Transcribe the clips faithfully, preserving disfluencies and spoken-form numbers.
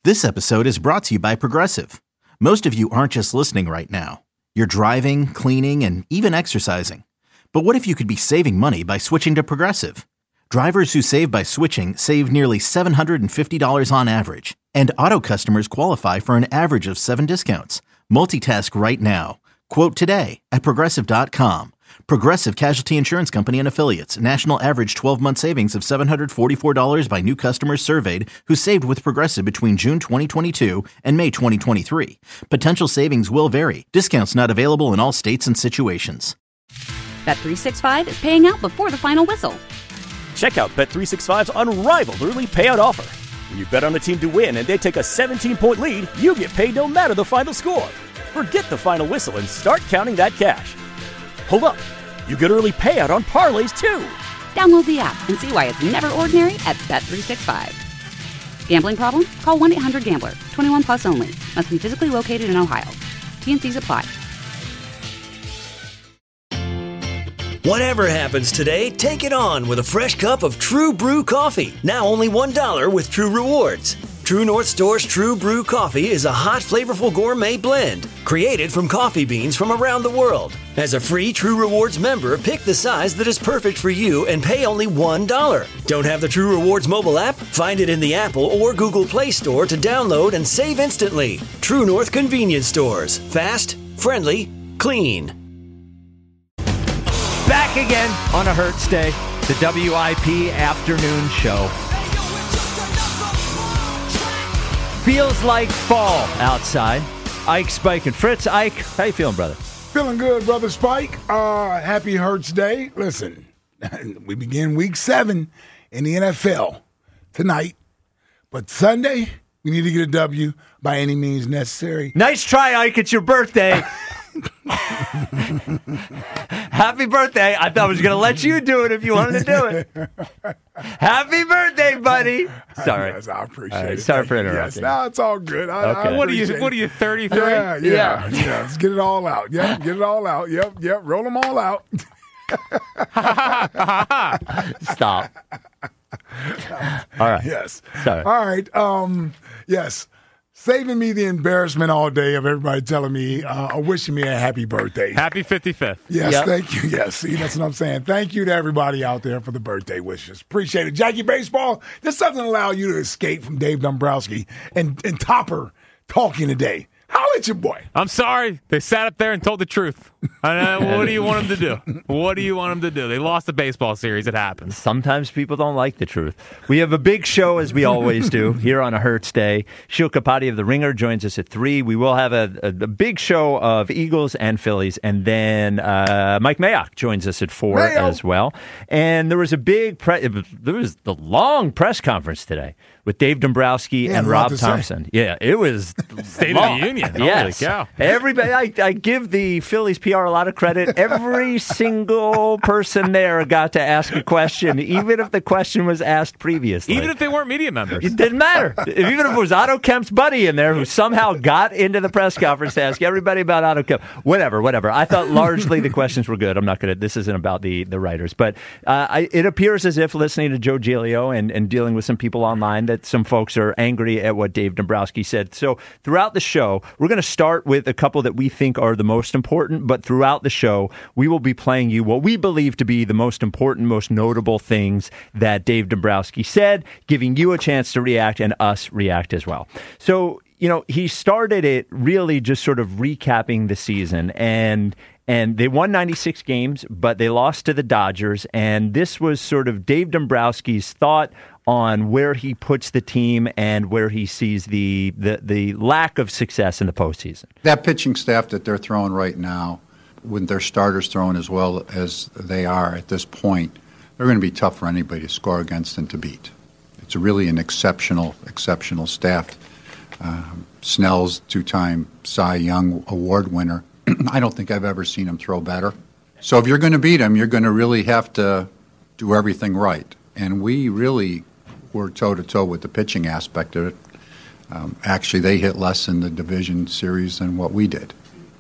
This episode is brought to you by Progressive. Most of you aren't just listening right now. You're driving, cleaning, and even exercising. But what if you could be saving money by switching to Progressive? Drivers who save by switching save nearly seven hundred fifty dollars on average. And auto customers qualify for an average of seven discounts. Multitask right now. Quote today at Progressive dot com. Progressive Casualty Insurance Company and Affiliates. National average twelve-month savings of seven hundred forty-four dollars by new customers surveyed who saved with Progressive between June twenty twenty-two and May twenty twenty-three. Potential savings will vary. Discounts not available in all states and situations. Bet three sixty-five is paying out before the final whistle. Check out Bet three sixty-five's unrivaled early payout offer. When you bet on a team to win and they take a seventeen-point lead, you get paid no matter the final score. Forget the final whistle and start counting that cash. Hold up. You get early payout on parlays, too. Download the app and see why it's never ordinary at Bet three sixty-five. Gambling problem? Call one eight hundred gambler. twenty-one plus only. Must be physically located in Ohio. T and C's apply. Whatever happens today, take it on with a fresh cup of True Brew coffee. Now only one dollar with True Rewards. True North Store's True Brew coffee is a hot, flavorful gourmet blend created from coffee beans from around the world. As a free True Rewards member, pick the size that is perfect for you and pay only one dollar. Don't have the True Rewards mobile app? Find it in the Apple or Google Play Store to download and save instantly. True North Convenience Stores. Fast, friendly, clean. Back again on a Hertz Day, the W I P afternoon show. Feels like fall outside. Ike, Spike, and Fritz. Ike, how you feeling, brother? Feeling good, Brother Spike. Uh, happy Hertz Day. Listen, we begin week seven in the N F L tonight. But Sunday, we need to get a W by any means necessary. Nice try, Ike. It's your birthday. Happy birthday. I thought I was going to let you do it if you wanted to do it. Happy birthday, buddy. Sorry. Yes, I appreciate right, it. sorry for Thank you. interrupting. Yes, no, it's all good. I, Okay. I What are you? appreciate What are it. you? thirty-three? Yeah, yeah, Yeah. yeah. Let's get it all out. Yep, get it all out. Yep, yep. Roll them all out. Stop. All right. Yes. Sorry. All right. Um. Yes. Saving me the embarrassment all day of everybody telling me, uh, wishing me a happy birthday. Happy fifty-fifth. Yes, Yep. thank you. Yes, see, that's what I'm saying. Thank you to everybody out there for the birthday wishes. Appreciate it. Jackie Baseball, this doesn't allow you to escape from Dave Dombrowski and, and Topper talking today. Holla at your boy. I'm sorry. They sat up there and told the truth. Uh, what do you want them to do? What do you want them to do? They lost the baseball series. It happens. Sometimes people don't like the truth. We have a big show, as we always do, here on a Hertz Day. Shil Kapati of The Ringer joins us at three. We will have a, a, a big show of Eagles and Phillies, and then uh, Mike Mayock joins us at four Mayo. as well. And there was a big, pre- there was the long press conference today with Dave Dombrowski Yeah, and a lot Rob to say. Thompson. Yeah, it was State long. of the Union. Holy Yes. cow. Everybody, I, I give the Phillies P R a lot of credit. Every single person there got to ask a question, even if the question was asked previously. Even if they weren't media members. It didn't matter. Even if it was Otto Kemp's buddy in there who somehow got into the press conference to ask everybody about Otto Kemp. Whatever, whatever. I thought largely the questions were good. I'm not going to, this isn't about the, the writers. But uh, I, it appears as if listening to Joe Giglio and, and dealing with some people online that some folks are angry at what Dave Dombrowski said. So throughout the show, we're going to start with a couple that we think are the most important. But throughout the show, we will be playing you what we believe to be the most important, most notable things that Dave Dombrowski said, giving you a chance to react and us react as well. So, you know, he started it really just sort of recapping the season, and and they won ninety-six games, but they lost to the Dodgers, and this was sort of Dave Dombrowski's thought on where he puts the team and where he sees the, the, the lack of success in the postseason. That pitching staff that they're throwing right now, with their starters throwing as well as they are at this point, they're going to be tough for anybody to score against and to beat. It's really an exceptional, exceptional staff. Um, Snell's two-time Cy Young Award winner. I don't think I've ever seen him throw better. So if you're going to beat him, you're going to really have to do everything right. And we really were toe-to-toe with the pitching aspect of it. Um, actually, they hit less in the division series than what we did.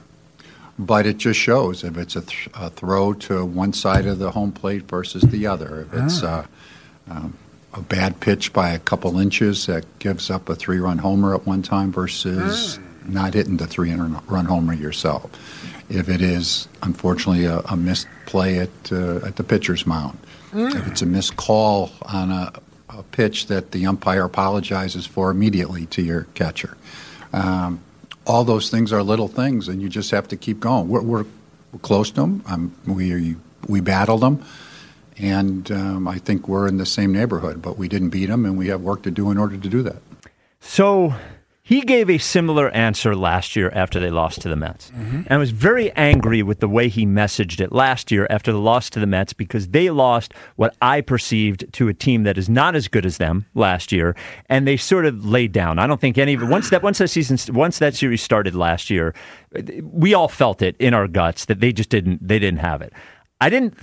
But it just shows if it's a, th- a throw to one side of the home plate versus the other. If it's uh, um, a bad pitch by a couple inches that gives up a three-run homer at one time versus mm. not hitting the three-run homer yourself. If it is, unfortunately, a, a missed play at uh, at the pitcher's mound. Mm. If it's a missed call on a, a pitch that the umpire apologizes for immediately to your catcher. Um, all those things are little things, and you just have to keep going. We're, we're, we're close to them. Um, we, we battled them. And um, I think we're in the same neighborhood, but we didn't beat them, and we have work to do in order to do that. So he gave a similar answer last year after they lost to the Mets. Mm-hmm. And I was very angry with the way he messaged it last year after the loss to the Mets because they lost what I perceived to a team that is not as good as them last year, and they sort of laid down. I don't think any of it, once that, once that season, once that series started last year, we all felt it in our guts that they just didn't, they didn't have it. I didn't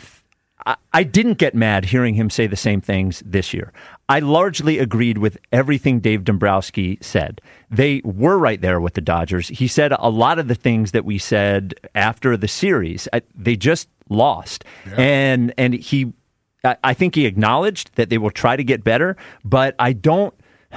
I didn't get mad hearing him say the same things this year. I largely agreed with everything Dave Dombrowski said. They were right there with the Dodgers. He said a lot of the things that we said after the series. I, they just lost. Yeah. And and he, I, I think he acknowledged that they will try to get better, but I don't...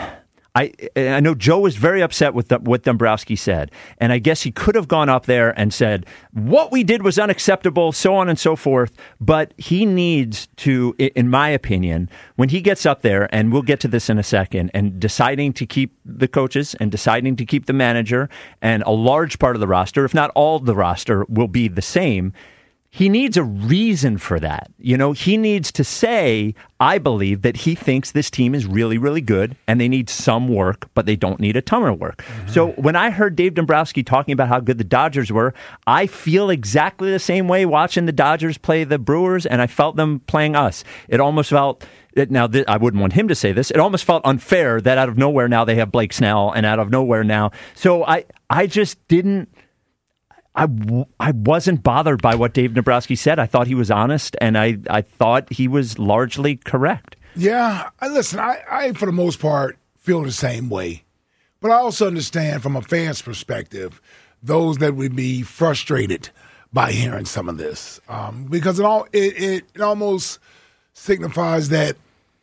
I I know Joe was very upset with the, what Dombrowski said, and I guess he could have gone up there and said, what we did was unacceptable, so on and so forth, but he needs to, in my opinion, when he gets up there, and we'll get to this in a second, and deciding to keep the coaches and deciding to keep the manager, and a large part of the roster, if not all the roster, will be the same. He needs a reason for that. You know, he needs to say, I believe that he thinks this team is really, really good and they need some work, but they don't need a ton of work. Mm-hmm. So when I heard Dave Dombrowski talking about how good the Dodgers were, I feel exactly the same way watching the Dodgers play the Brewers, and I felt them playing us. It almost felt... Now, th- I wouldn't want him to say this. It almost felt unfair that out of nowhere now they have Blake Snell, and out of nowhere now. So I, I just didn't... I, w- I wasn't bothered by what Dave Dombrowski said. I thought he was honest, and I, I thought he was largely correct. Yeah, I, listen, I, I, for the most part, feel the same way. But I also understand from a fan's perspective, those that would be frustrated by hearing some of this. Um, because it, all, it, it, it almost signifies that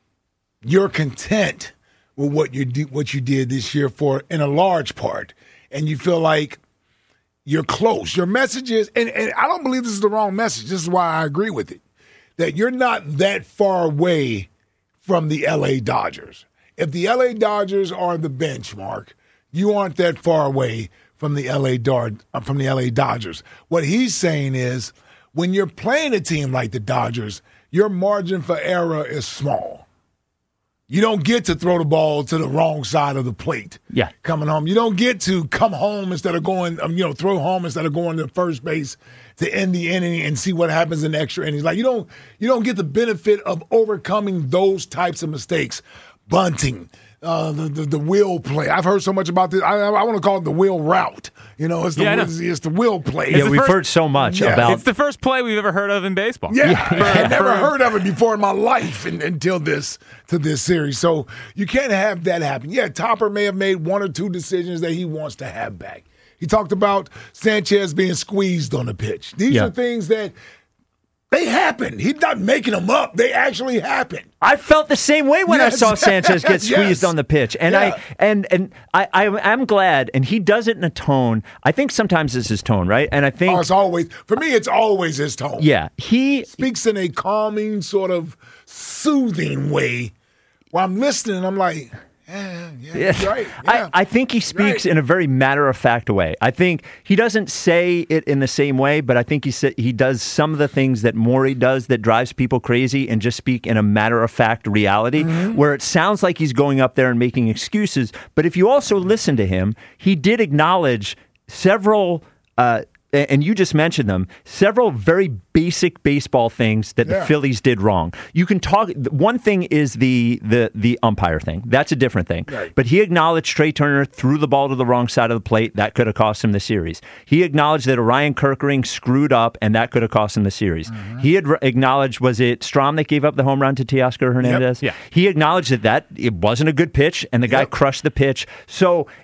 you're content with what you, do, what you did this year for, in a large part. And you feel like you're close. Your message is, and, and I don't believe this is the wrong message. This is why I agree with it, that you're not that far away from the L A Dodgers. If the L A Dodgers are the benchmark, you aren't that far away from the L A Dod- from the L A Dodgers. What he's saying is, when you're playing a team like the Dodgers, your margin for error is small. You don't get to throw the ball to the wrong side of the plate. Yeah. Coming home. You don't get to come home instead of going, um, you know, throw home instead of going to first base to end the inning and see what happens in extra innings. Like, you don't, you don't get the benefit of overcoming those types of mistakes. Bunting, uh, the, the the wheel play. I've heard so much about this. I, I want to call it the wheel route. You know, it's the, yeah, it's, it's the wheel play. Yeah, we've first, heard so much yeah. about... It's the first play we've ever heard of in baseball. Yeah, yeah. I've never heard of it before in my life in, until this to this series. So you can't have that happen. Yeah, Topper may have made one or two decisions that he wants to have back. He talked about Sanchez being squeezed on the pitch. These yeah. are things that they happen. He's not making them up. They actually happen. I felt the same way when yes. I saw Sanchez get squeezed yes. on the pitch, and yeah. I and and I, I I'm glad, and he does it in a tone. I think sometimes it's his tone, right? And I think oh, it's always for me. It's always his tone. Yeah, he speaks in a calming, sort of soothing way. While I'm listening, I'm like, yeah, yeah, yeah. right. Yeah. I, I think he speaks right. in a very matter-of-fact way. I think he doesn't say it in the same way, but I think he sa- he does some of the things that Morey does that drives people crazy and just speak in a matter-of-fact reality, mm-hmm. where it sounds like he's going up there and making excuses. But if you also listen to him, he did acknowledge several uh, and you just mentioned them, several very basic baseball things that yeah. the Phillies did wrong. You can talk, one thing is the the the umpire thing. That's a different thing. Right. But he acknowledged Trey Turner threw the ball to the wrong side of the plate. That could have cost him the series. He acknowledged that Orion Kerkering screwed up, and that could have cost him the series. Mm-hmm. He had re- acknowledged, was it Strom that gave up the home run to Teoscar Hernandez? Yep. Yeah. He acknowledged that, that it wasn't a good pitch, and the guy yep. crushed the pitch. So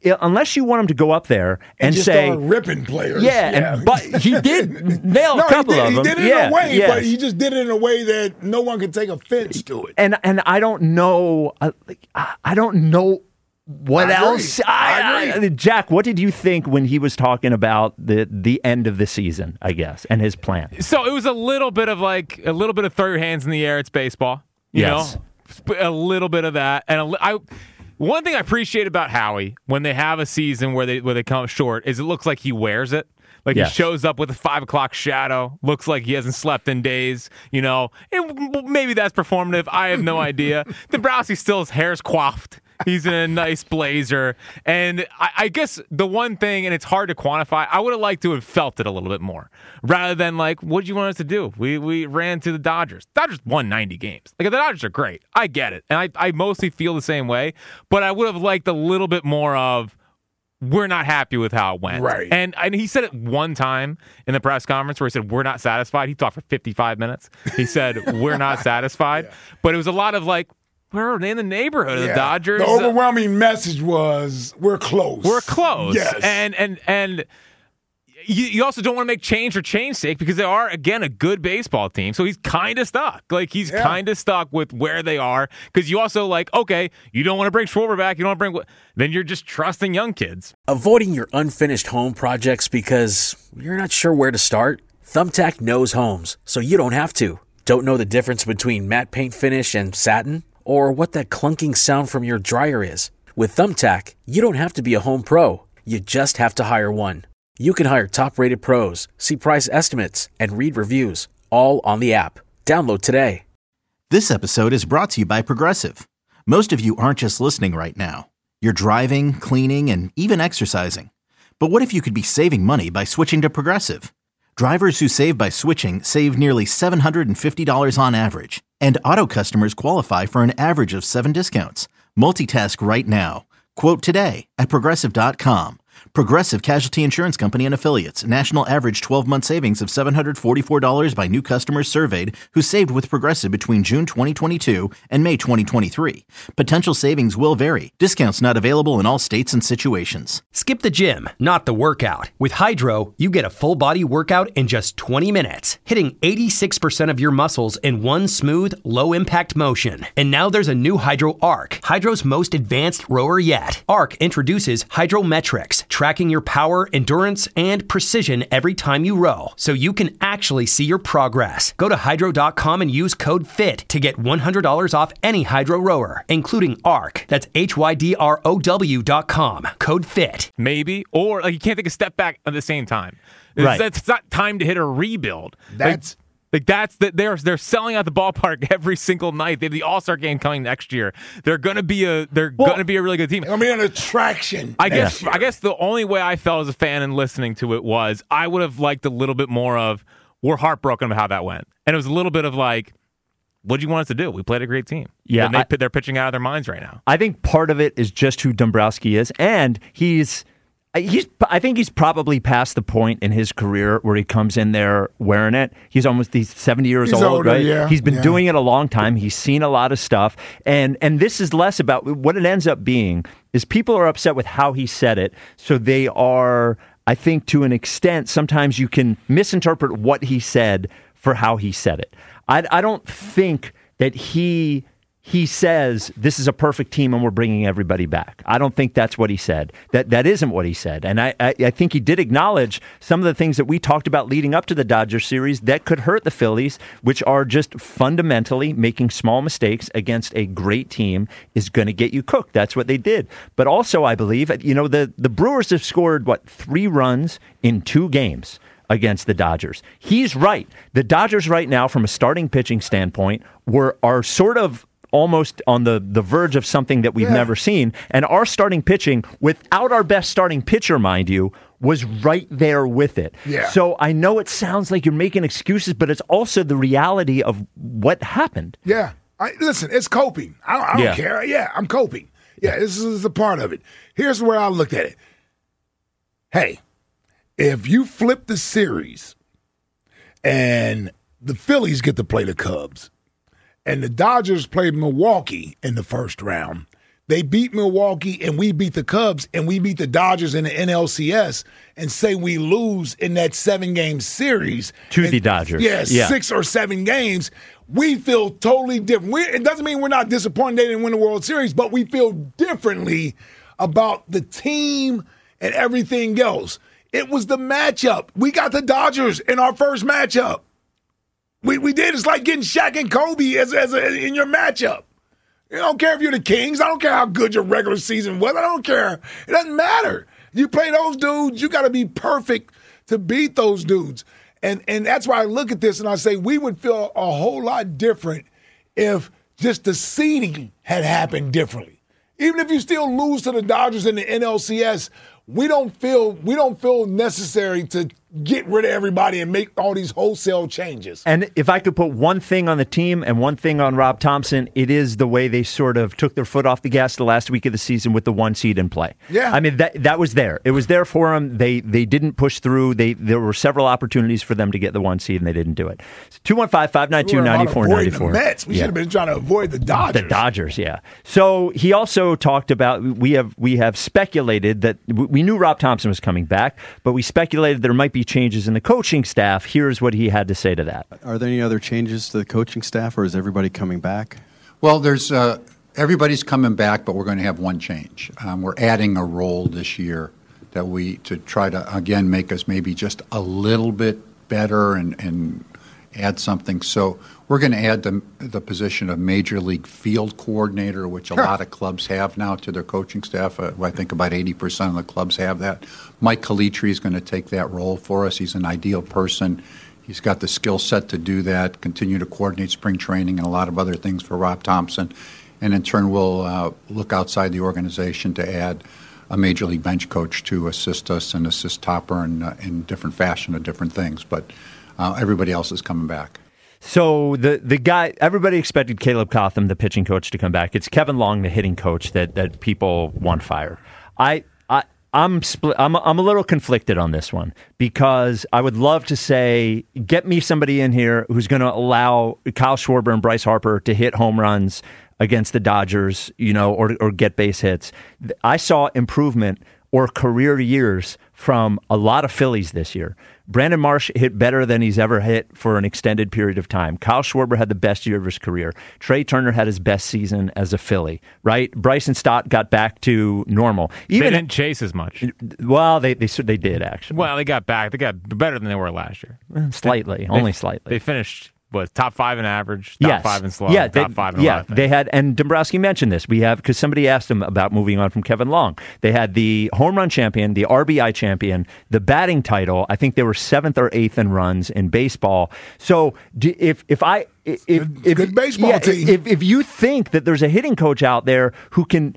unless you want him to go up there and, and just say start ripping players. Yeah, yeah. And, but he did nail no, a couple he did, of them. He did it yeah, in a way, yes. but he just did it in a way that no one could take offense to it. And and I don't know. Uh, like, I don't know. What I else? agree. I agree. I, Jack, what did you think when he was talking about the the end of the season, I guess, and his plan? So it was a little bit of like a little bit of throw your hands in the air. It's baseball, you yes. know, a little bit of that. And a, I, one thing I appreciate about Howie when they have a season where they where they come up short is it looks like he wears it. Like yes. he shows up with a five o'clock shadow. Looks like he hasn't slept in days. You know, and maybe that's performative. I have no idea. Dombrowski still his hair's coiffed. He's in a nice blazer. And I, I guess the one thing, and it's hard to quantify, I would have liked to have felt it a little bit more. Rather than like, what did you want us to do? We we ran to the Dodgers. Dodgers won ninety games. Like, the Dodgers are great. I get it. And I, I mostly feel the same way. But I would have liked a little bit more of, we're not happy with how it went. Right. And, and he said it one time in the press conference where he said, we're not satisfied. He talked for fifty-five minutes. He said, we're not satisfied. Yeah. But it was a lot of like, we're in the neighborhood of yeah. the Dodgers. The overwhelming message was, we're close. We're close. Yes. And and and you, you also don't want to make change for change's sake because they are, again, a good baseball team. So he's kind of stuck. Like, he's yeah. kind of stuck with where they are because you also, like, okay, you don't want to bring Schwarber back. You don't want to bring – then you're just trusting young kids. Avoiding your unfinished home projects because you're not sure where to start? Thumbtack knows homes, so you don't have to. Don't know the difference between matte paint finish and satin? Or what that clunking sound from your dryer is? With Thumbtack, you don't have to be a home pro. You just have to hire one. You can hire top-rated pros, see price estimates, and read reviews, all on the app. Download today. This episode is brought to you by Progressive. Most of you aren't just listening right now. You're driving, cleaning, and even exercising. But what if you could be saving money by switching to Progressive? Drivers who save by switching save nearly seven hundred fifty dollars on average. And auto customers qualify for an average of seven discounts. Multitask right now. Quote today at Progressive dot com. Progressive Casualty Insurance Company and Affiliates. National average twelve-month savings of seven hundred forty-four dollars by new customers surveyed who saved with Progressive between June twenty twenty-two and May twenty twenty-three. Potential savings will vary. Discounts not available in all states and situations. Skip the gym, not the workout. With Hydro, you get a full-body workout in just twenty minutes, hitting eighty-six percent of your muscles in one smooth, low-impact motion. And now there's a new Hydro Arc, Hydro's most advanced rower yet. Arc introduces Hydrometrics, tracking your power, endurance, and precision every time you row, so you can actually see your progress. Go to hydro dot com and use code FIT to get one hundred dollars off any Hydro rower, including Arc. That's H Y D R O W dot com. Code FIT. Maybe, or like you can't take a step back at the same time. It's, Right. It's not time to hit a rebuild. That's... Like, Like that's that they're they're selling out the ballpark every single night. They have the All-Star game coming next year. They're gonna be a they're Well, gonna be a really good team. I mean, an attraction. I guess year. I guess the only way I felt as a fan and listening to it was I would have liked a little bit more of we're heartbroken about how that went, and it was a little bit of like, what do you want us to do? We played a great team. Yeah, and they, I- they're pitching out of their minds right now. I think part of it is just who Dombrowski is, and he's he's. I think he's probably past the point in his career where he comes in there wearing it. He's almost he's seventy years He's old, older, right? yeah, He's been yeah. doing it a long time. He's seen a lot of stuff, and and this is less about what it ends up being. Is people are upset with how he said it, so they are. I think to an extent, sometimes you can misinterpret what he said for how he said it. I, I don't think that he he says this is a perfect team and we're bringing everybody back. I don't think that's what he said. That that isn't what he said. And I, I, I think he did acknowledge some of the things that we talked about leading up to the Dodgers series that could hurt the Phillies, which are just fundamentally making small mistakes against a great team is going to get you cooked. That's what they did. But also, I believe, you know, the, the Brewers have scored, what, three runs in two games against the Dodgers. He's right. The Dodgers right now, from a starting pitching standpoint, were are sort of almost on the, the verge of something that we've Yeah. never seen. And our starting pitching, without our best starting pitcher, mind you, was right there with it. Yeah. So I know it sounds like you're making excuses, but it's also the reality of what happened. Yeah. I, listen, it's coping. I don't, I don't Yeah. care. Yeah, I'm coping. Yeah, this is a part of it. Here's where I looked at it. Hey, if you flip the series and the Phillies get to play the Cubs and the Dodgers play Milwaukee in the first round, they beat Milwaukee and we beat the Cubs and we beat the Dodgers in the N L C S and say we lose in that seven-game series. To and, the Dodgers. Yeah, yeah, six or seven games. We feel totally different. We, it doesn't mean we're not disappointed they didn't win the World Series, but we feel differently about the team and everything else. It was the matchup. We got the Dodgers in our first matchup. We we did. It's like getting Shaq and Kobe as, as a, in your matchup. I don't care if you're the Kings. I don't care how good your regular season was. I don't care. It doesn't matter. You play those dudes, you got to be perfect to beat those dudes. And and that's why I look at this and I say we would feel a whole lot different if just the seeding had happened differently. Even if you still lose to the Dodgers in the N L C S, we don't feel we don't feel necessary to get rid of everybody and make all these wholesale changes. And if I could put one thing on the team and one thing on Rob Thompson, it is the way they sort of took their foot off the gas the last week of the season with the one seed in play. Yeah. I mean, that that was there. It was there for them. They they didn't push through. They There were several opportunities for them to get the one seed, and they didn't do it. So two one five, five nine two, nine four nine four. The Mets. We yeah. should have been trying to avoid the Dodgers. The Dodgers, yeah. So he also talked about, we have we have speculated that, we knew Rob Thompson was coming back, but we speculated there might be changes in the coaching staff. Here's what he had to say to that. Are there any other changes to the coaching staff, or is everybody coming back? Well, there's uh, everybody's coming back, but we're going to have one change. Um, we're adding a role this year that we to try to again make us maybe just a little bit better and, and add something. So we're going to add the the position of Major League Field Coordinator, which a lot of clubs have now to their coaching staff. Uh, I think about eighty percent of the clubs have that. Mike Calitri is going to take that role for us. He's an ideal person. He's got the skill set to do that, continue to coordinate spring training and a lot of other things for Rob Thompson. And in turn, we'll uh, look outside the organization to add a Major League bench coach to assist us and assist Topper in, uh, in different fashion of different things. But uh, everybody else is coming back. So the the guy, everybody expected Caleb Cotham, the pitching coach, to come back. It's Kevin Long, the hitting coach, that that people want fired. I I I'm split. I'm I'm a little conflicted on this one because I would love to say, get me somebody in here who's going to allow Kyle Schwarber and Bryce Harper to hit home runs against the Dodgers, you know, or or get base hits. I saw improvement or career years from a lot of Phillies this year. Brandon Marsh hit better than he's ever hit for an extended period of time. Kyle Schwarber had the best year of his career. Trey Turner had his best season as a Philly, right? Bryson Stott got back to normal. Even, they didn't chase as much. Well, they they they did, actually. Well, they got back. They got better than they were last year. Slightly, they, only they, slightly. They finished... Was top five in average, top yes. five in slow, yeah, top they, five in yeah, a lot of things. They had, and Dombrowski mentioned this. We have, because somebody asked him about moving on from Kevin Long. They had the home run champion, the R B I champion, the batting title. I think they were seventh or eighth in runs in baseball. So if if I if good, if good baseball yeah, team, if if you think that there's a hitting coach out there who can,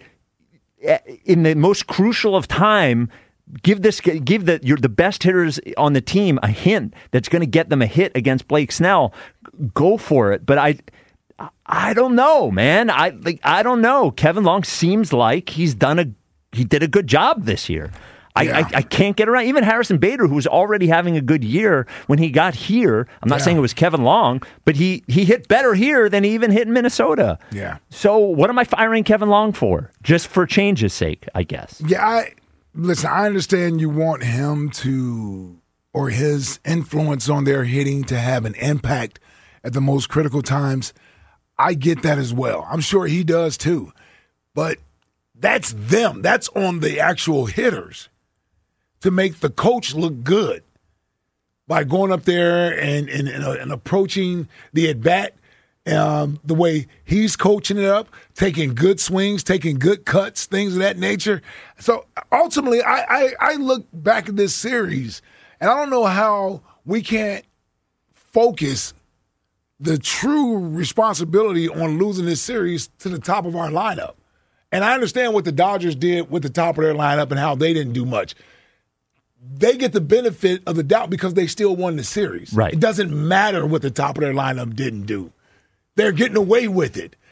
in the most crucial of time, Give this, give the you're the best hitters on the team a hint that's going to get them a hit against Blake Snell. Go for it, but I, I don't know, man. I like I don't know. Kevin Long seems like he's done a he did a good job this year. I, yeah. I, I can't get around. Even Harrison Bader, who was already having a good year when he got here. I'm not yeah. saying it was Kevin Long, but he he hit better here than he even hit in Minnesota. Yeah. So what am I firing Kevin Long for? Just for change's sake, I guess. Yeah. I, Listen, I understand you want him to, or his influence on their hitting to have an impact at the most critical times. I get that as well. I'm sure he does too. But that's them. That's on the actual hitters to make the coach look good by going up there and, and, and, uh, and approaching the at-bat Um, the way he's coaching it up, taking good swings, taking good cuts, things of that nature. So ultimately, I, I, I look back at this series, and I don't know how we can't focus the true responsibility on losing this series to the top of our lineup. And I understand what the Dodgers did with the top of their lineup and how they didn't do much. They get the benefit of the doubt because they still won the series. Right. It doesn't matter what the top of their lineup didn't do. They're getting away with it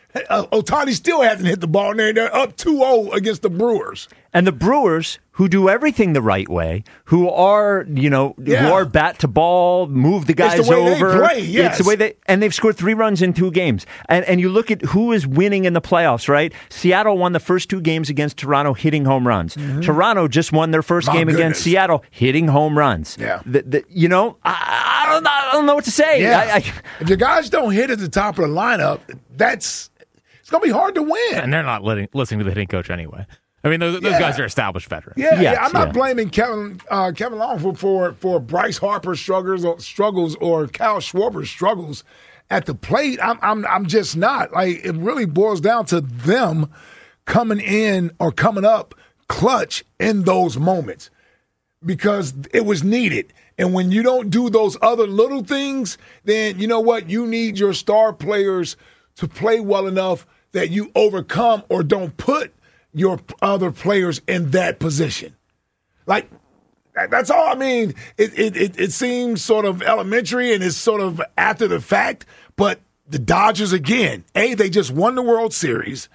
uh, Ohtani still hasn't hit the ball, and they're, they're up two oh against the Brewers. And the Brewers, who do everything the right way, who are, you know, Yeah. who are bat to ball, move the guys It's the way they over. play, yes. It's the way they, and they've scored three runs in two games. And and you look at who is winning in the playoffs, right? Seattle won the first two games against Toronto, hitting home runs. Mm-hmm. Toronto just won their first My game goodness. against Seattle, hitting home runs. Yeah. The, the, you know, I, I don't know. I don't know what to say. Yeah. I, I, if your guys don't hit at the top of the lineup, that's it's going to be hard to win. And they're not letting, listening to the hitting coach anyway. I mean, those, those Yeah. guys are established veterans. Yeah, Yes, yeah. I'm not yeah. blaming Kevin uh, Kevin Long for, for for Bryce Harper's struggles or struggles or Kyle Schwarber's struggles at the plate. I'm I'm I'm just not. Like, it really boils down to them coming in or coming up clutch in those moments because it was needed. And when you don't do those other little things, then you know what? You need your star players to play well enough that you overcome or don't put your other players in that position. Like, that- that's all. I mean, it, it, it, it seems sort of elementary and it's sort of after the fact, but the Dodgers, again, A, they just won the World Series.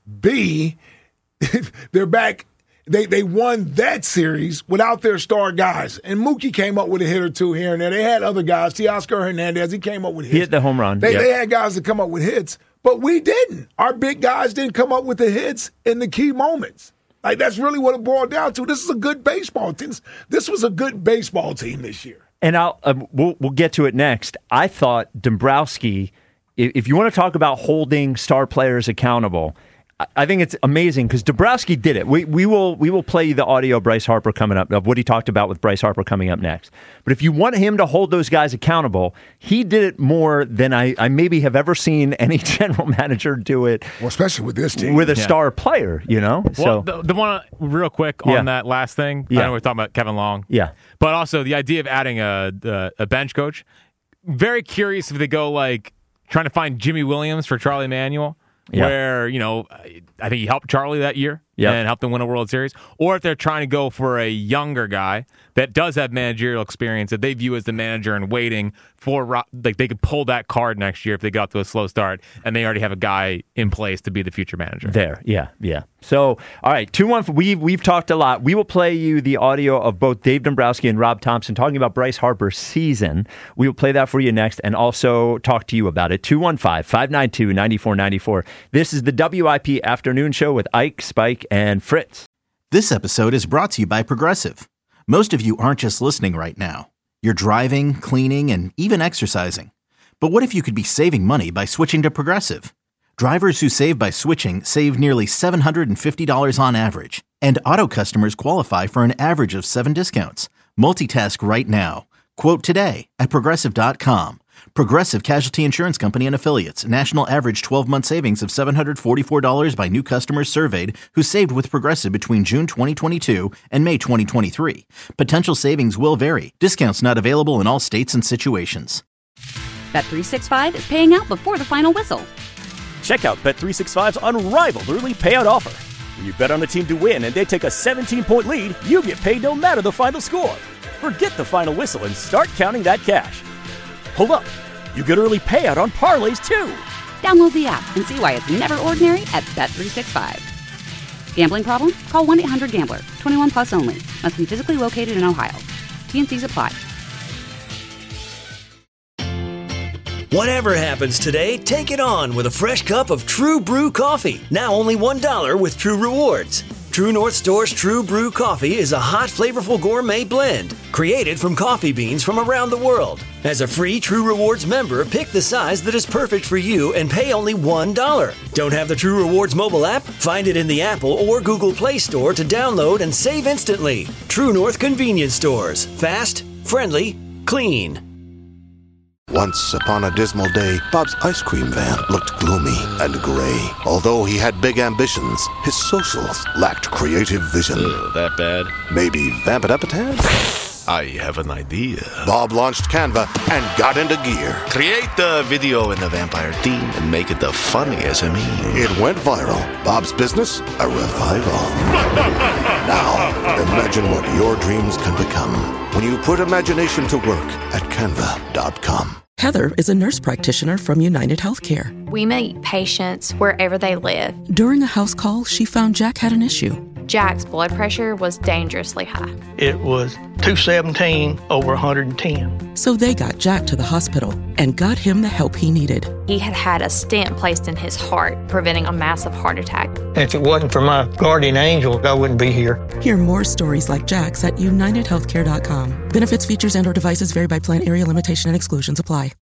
B, they're back. They they won that series without their star guys. And Mookie came up with a hit or two here and there. They had other guys. Teoscar Hernandez, he came up with hits. He hit the home run. They, Yep. they had guys that come up with hits, but we didn't. Our big guys didn't come up with the hits in the key moments. Like, that's really what it boiled down to. This is a good baseball team. This, this was a good baseball team this year. And I'll uh, we'll we'll get to it next. I thought Dombrowski, if, if you want to talk about holding star players accountable, I, I think it's amazing because Dombrowski did it. We we will we will play the audio of Bryce Harper coming up of what he talked about with Bryce Harper coming up next. But if you want him to hold those guys accountable, he did it more than I, I maybe have ever seen any general manager do it. Well, especially with this team. With a Yeah. star player, you know. Well, so the, the one real quick on Yeah. that last thing. Yeah. I know we're talking about Kevin Long. yeah. But also the idea of adding a, a a bench coach. Very curious if they go like trying to find Jimmy Williams for Charlie Manuel, Yeah. where you know I think he helped Charlie that year Yep. and helped them win a World Series, or if they're trying to go for a younger guy that does have managerial experience that they view as the manager and waiting for Ro- like they could pull that card next year if they got to a slow start and they already have a guy in place to be the future manager. There, yeah, yeah. So, all right, two one. We've we've talked a lot. We will play you the audio of both Dave Dombrowski and Rob Thompson talking about Bryce Harper's season. We will play that for you next, and also talk to you about it. two one five, five nine two, nine four nine four. This is the W I P Afternoon Show with Ike, Spike, and Fritz. This episode is brought to you by Progressive. Most of you aren't just listening right now. You're driving, cleaning, and even exercising. But what if you could be saving money by switching to Progressive? Drivers who save by switching save nearly seven hundred fifty dollars on average. And auto customers qualify for an average of seven discounts. Multitask right now. Quote today at Progressive dot com. Progressive Casualty Insurance Company and Affiliates. National average twelve-month savings of seven hundred forty-four dollars by new customers surveyed who saved with Progressive between June twenty twenty-two and May twenty twenty-three. Potential savings will vary. Discounts not available in all states and situations. Bet three sixty-five is paying out before the final whistle. Check out Bet three sixty-five's unrivaled early payout offer. When you bet on a team to win and they take a seventeen-point lead, you get paid no matter the final score. Forget the final whistle and start counting that cash. Hold up. You get early payout on parlays, too. Download the app and see why it's never ordinary at Bet three sixty-five. Gambling problem? Call one eight hundred gambler. twenty-one plus only. Must be physically located in Ohio. T N Cs apply. Whatever happens today, take it on with a fresh cup of True Brew coffee. Now only one dollar with True Rewards. True North Store's True Brew coffee is a hot, flavorful gourmet blend created from coffee beans from around the world. As a free True Rewards member, pick the size that is perfect for you and pay only one dollar. Don't have the True Rewards mobile app? Find it in the Apple or Google Play Store to download and save instantly. True North Convenience Stores. Fast, friendly, clean. Once upon a dismal day, Bob's ice cream van looked gloomy and gray. Although he had big ambitions, his socials lacked creative vision. Ugh, that bad? Maybe vamp it up a tad? I have an idea. Bob launched Canva and got into gear. Create the video in the vampire theme and make it the funniest of me. It went viral. Bob's business, a revival. Now, imagine what your dreams can become when you put imagination to work at canva dot com. Heather is a nurse practitioner from United Healthcare. We meet patients wherever they live. During a house call, she found Jack had an issue. Jack's blood pressure was dangerously high. It was two seventeen over one hundred ten. So they got Jack to the hospital and got him the help he needed. He had had a stent placed in his heart, preventing a massive heart attack. If it wasn't for my guardian angel, I wouldn't be here. Hear more stories like Jack's at united healthcare dot com. Benefits, features, and or devices vary by plan, area, limitation, and exclusions apply.